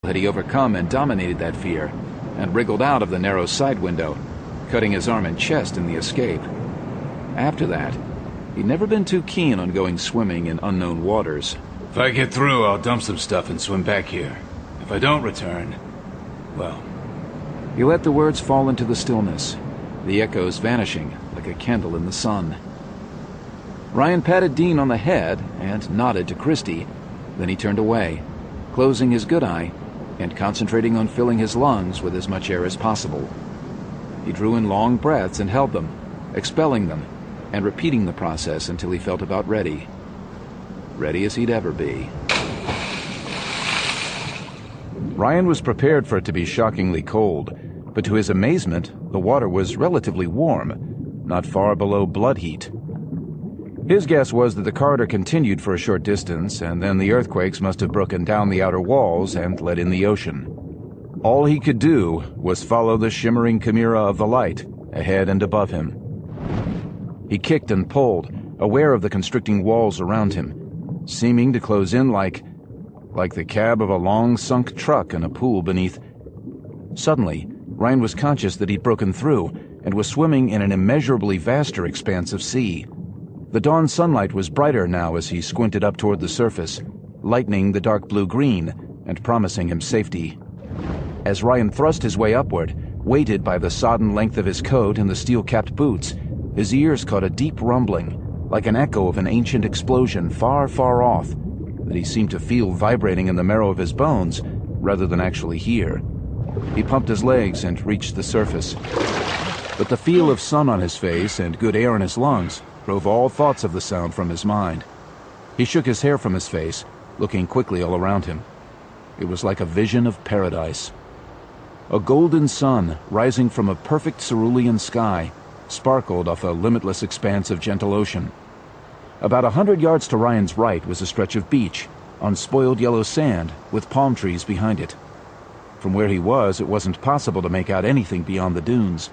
had he overcome and dominated that fear, and wriggled out of the narrow side window, cutting his arm and chest in the escape. After that, he'd never been too keen on going swimming in unknown waters. If I get through, I'll dump some stuff and swim back here. If I don't return, well... He let the words fall into the stillness, the echoes vanishing like a candle in the sun. Ryan patted Dean on the head and nodded to Christy. Then he turned away, closing his good eye and concentrating on filling his lungs with as much air as possible. He drew in long breaths and held them, expelling them, and repeating the process until he felt about ready. Ready as he'd ever be. Ryan was prepared for it to be shockingly cold, but to his amazement, the water was relatively warm, not far below blood heat. His guess was that the corridor continued for a short distance, and then the earthquakes must have broken down the outer walls and let in the ocean. All he could do was follow the shimmering chimera of the light, ahead and above him. He kicked and pulled, aware of the constricting walls around him, seeming to close in like the cab of a long-sunk truck in a pool beneath. Suddenly, Ryan was conscious that he'd broken through and was swimming in an immeasurably vaster expanse of sea. The dawn sunlight was brighter now as he squinted up toward the surface, lightening the dark blue-green and promising him safety. As Ryan thrust his way upward, weighted by the sodden length of his coat and the steel-capped boots, his ears caught a deep rumbling, like an echo of an ancient explosion far, far off, that he seemed to feel vibrating in the marrow of his bones rather than actually hear. He pumped his legs and reached the surface. But the feel of sun on his face and good air in his lungs drove all thoughts of the sound from his mind. He shook his hair from his face, looking quickly all around him. It was like a vision of paradise. A golden sun, rising from a perfect cerulean sky, sparkled off a limitless expanse of gentle ocean. About 100 yards to Ryan's right was a stretch of beach, on spoiled yellow sand, with palm trees behind it. From where he was, it wasn't possible to make out anything beyond the dunes.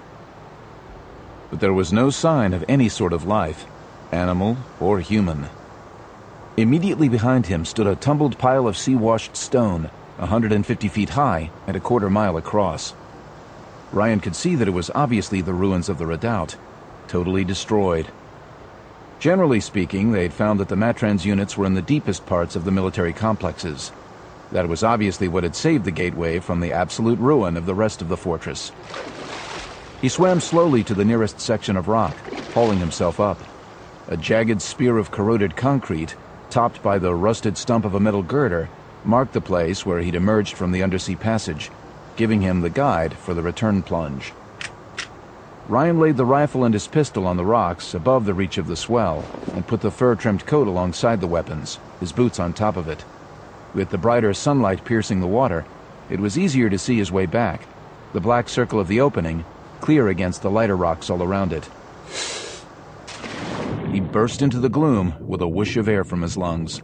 But there was no sign of any sort of life, animal or human. Immediately behind him stood a tumbled pile of sea-washed stone, 150 feet high and a quarter-mile across. Ryan could see that it was obviously the ruins of the redoubt, totally destroyed. Generally speaking, they'd found that the Matrans units were in the deepest parts of the military complexes. That was obviously what had saved the gateway from the absolute ruin of the rest of the fortress. He swam slowly to the nearest section of rock, hauling himself up. A jagged spear of corroded concrete, topped by the rusted stump of a metal girder, marked the place where he'd emerged from the undersea passage, giving him the guide for the return plunge. Ryan laid the rifle and his pistol on the rocks above the reach of the swell and put the fur-trimmed coat alongside the weapons, his boots on top of it. With the brighter sunlight piercing the water, it was easier to see his way back, the black circle of the opening clear against the lighter rocks all around it. He burst into the gloom with a whoosh of air from his lungs.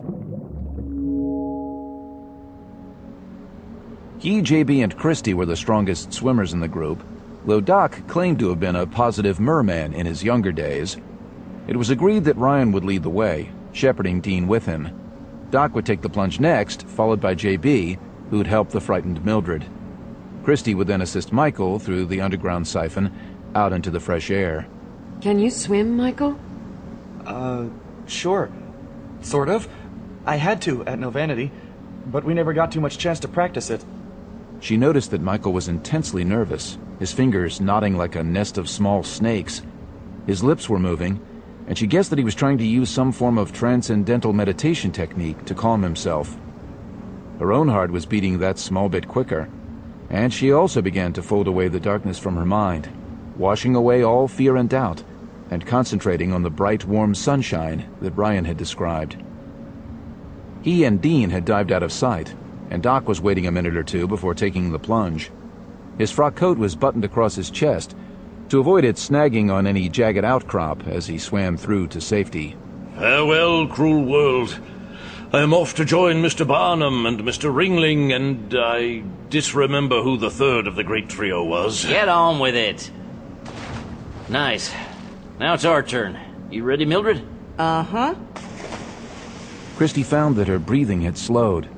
He, JB, and Christy were the strongest swimmers in the group, though Doc claimed to have been a positive merman in his younger days. It was agreed that Ryan would lead the way, shepherding Dean with him. Doc would take the plunge next, followed by JB, who'd help the frightened Mildred. Christy would then assist Michael through the underground siphon out into the fresh air. Can you swim, Michael? Sure. Sort of. I had to at Nilvanity, but we never got too much chance to practice it. She noticed that Michael was intensely nervous, his fingers knotting like a nest of small snakes. His lips were moving, and she guessed that he was trying to use some form of transcendental meditation technique to calm himself. Her own heart was beating that small bit quicker, and she also began to fold away the darkness from her mind, washing away all fear and doubt, and concentrating on the bright, warm sunshine that Ryan had described. He and Dean had dived out of sight, and Doc was waiting a minute or two before taking the plunge. His frock coat was buttoned across his chest to avoid it snagging on any jagged outcrop as he swam through to safety. Farewell, cruel world. I am off to join Mr. Barnum and Mr. Ringling, and I disremember who the third of the great trio was. Get on with it. Nice. Now it's our turn. You ready, Mildred? Uh-huh. Christy found that her breathing had slowed.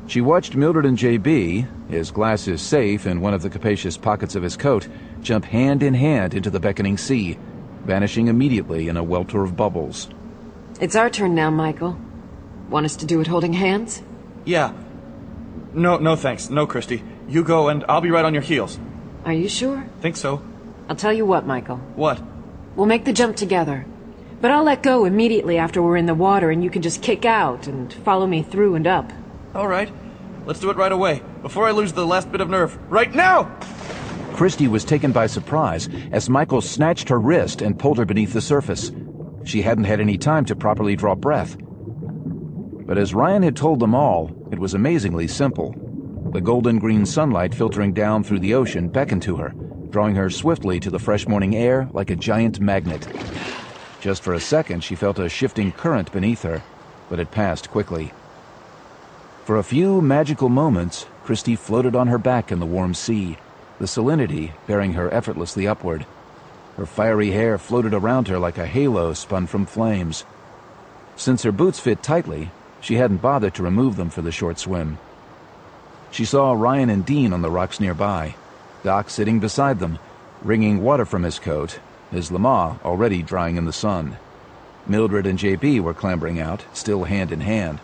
She watched Mildred and JB, his glasses safe in one of the capacious pockets of his coat, jump hand in hand into the beckoning sea, vanishing immediately in a welter of bubbles. It's our turn now, Michael. Want us to do it holding hands? Yeah. No thanks. No, Christy. You go and I'll be right on your heels. Are you sure? Think so. I'll tell you what, Michael. What? We'll make the jump together. But I'll let go immediately after we're in the water and you can just kick out and follow me through and up. All right. Let's do it right away, before I lose the last bit of nerve. Right now! Christy was taken by surprise as Michael snatched her wrist and pulled her beneath the surface. She hadn't had any time to properly draw breath. But as Ryan had told them all, it was amazingly simple. The golden-green sunlight filtering down through the ocean beckoned to her, drawing her swiftly to the fresh morning air like a giant magnet. Just for a second, she felt a shifting current beneath her, but it passed quickly. For a few magical moments, Christy floated on her back in the warm sea, the salinity bearing her effortlessly upward. Her fiery hair floated around her like a halo spun from flames. Since her boots fit tightly, she hadn't bothered to remove them for the short swim. She saw Ryan and Dean on the rocks nearby, Doc sitting beside them, wringing water from his coat, his lama already drying in the sun. Mildred and JB were clambering out, still hand in hand.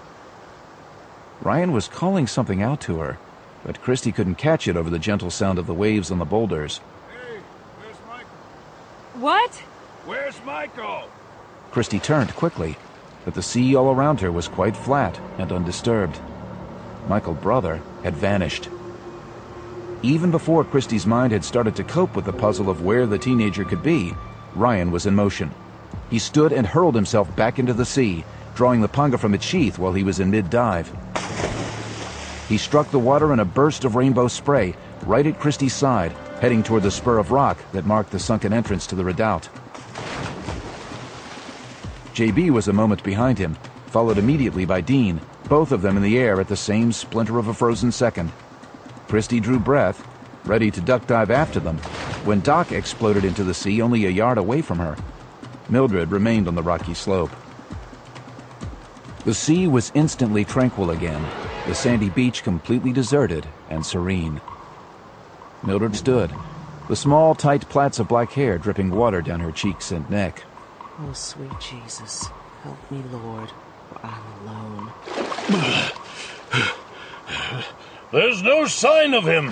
Ryan was calling something out to her, but Christy couldn't catch it over the gentle sound of the waves on the boulders. Hey, where's Michael? What? Where's Michael? Christy turned quickly, but the sea all around her was quite flat and undisturbed. Michael's brother had vanished. Even before Christy's mind had started to cope with the puzzle of where the teenager could be, Ryan was in motion. He stood and hurled himself back into the sea, drawing the panga from its sheath while he was in mid-dive. He struck the water in a burst of rainbow spray, right at Christy's side, heading toward the spur of rock that marked the sunken entrance to the redoubt. JB was a moment behind him, followed immediately by Dean, both of them in the air at the same splinter of a frozen second. Christy drew breath, ready to duck dive after them, when Doc exploded into the sea only a yard away from her. Mildred remained on the rocky slope. The sea was instantly tranquil again, the sandy beach completely deserted and serene. Mildred stood, the small, tight plaits of black hair dripping water down her cheeks and neck. Oh, sweet Jesus, help me, Lord, for I'm alone. There's no sign of him.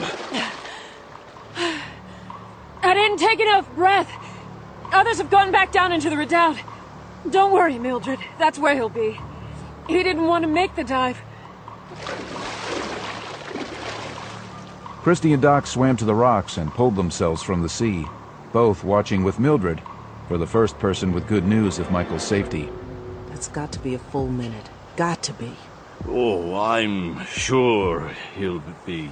I didn't take enough breath. Others have gone back down into the redoubt. Don't worry, Mildred. That's where he'll be. He didn't want to make the dive. Christy and Doc swam to the rocks and pulled themselves from the sea, both watching with Mildred, for the first person with good news of Michael's safety. That's got to be a full minute. Got to be. Oh, I'm sure he'll be...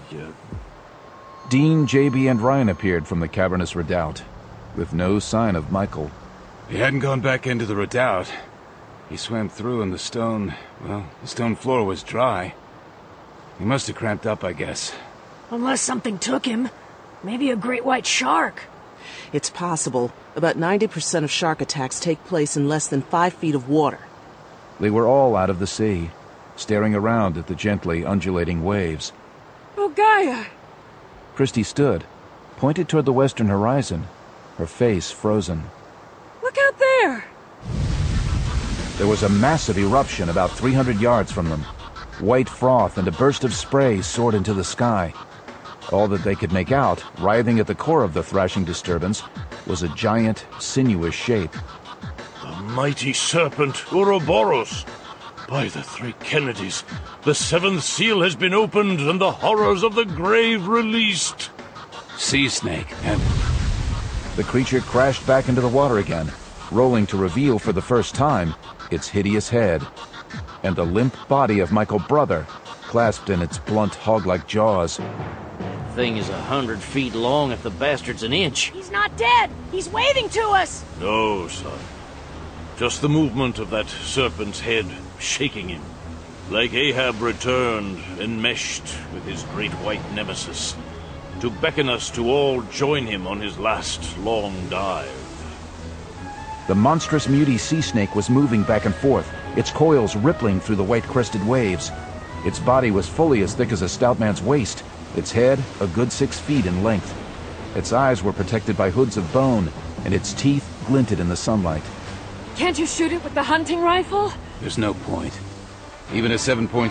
Dean, JB, and Ryan appeared from the cavernous redoubt, with no sign of Michael. He hadn't gone back into the redoubt. He swam through and the stone floor was dry. He must have cramped up, I guess. Unless something took him. Maybe a great white shark. It's possible. About 90% of shark attacks take place in less than 5 feet of water. They were all out of the sea, staring around at the gently undulating waves. Oh, Gaia! Christy stood, pointed toward the western horizon, her face frozen. Look out there! There was a massive eruption about 300 yards from them. White froth and a burst of spray soared into the sky. All that they could make out, writhing at the core of the thrashing disturbance, was a giant, sinuous shape. The mighty serpent Ouroboros. By the three Kennedys, the seventh seal has been opened and the horrors of the grave released. Sea snake, and... The creature crashed back into the water again, rolling to reveal for the first time its hideous head, and the limp body of Michael's brother, clasped in its blunt hog-like jaws. Thing is 100 feet long if the bastard's an inch. He's not dead. He's waving to us. No, son. Just the movement of that serpent's head shaking him, like Ahab returned, enmeshed with his great white nemesis, to beckon us to all join him on his last long dive. The monstrous muty sea snake was moving back and forth, its coils rippling through the white-crested waves. Its body was fully as thick as a stout man's waist, its head a good 6 feet in length. Its eyes were protected by hoods of bone, and its teeth glinted in the sunlight. Can't you shoot it with the hunting rifle? There's no point. Even a 7-point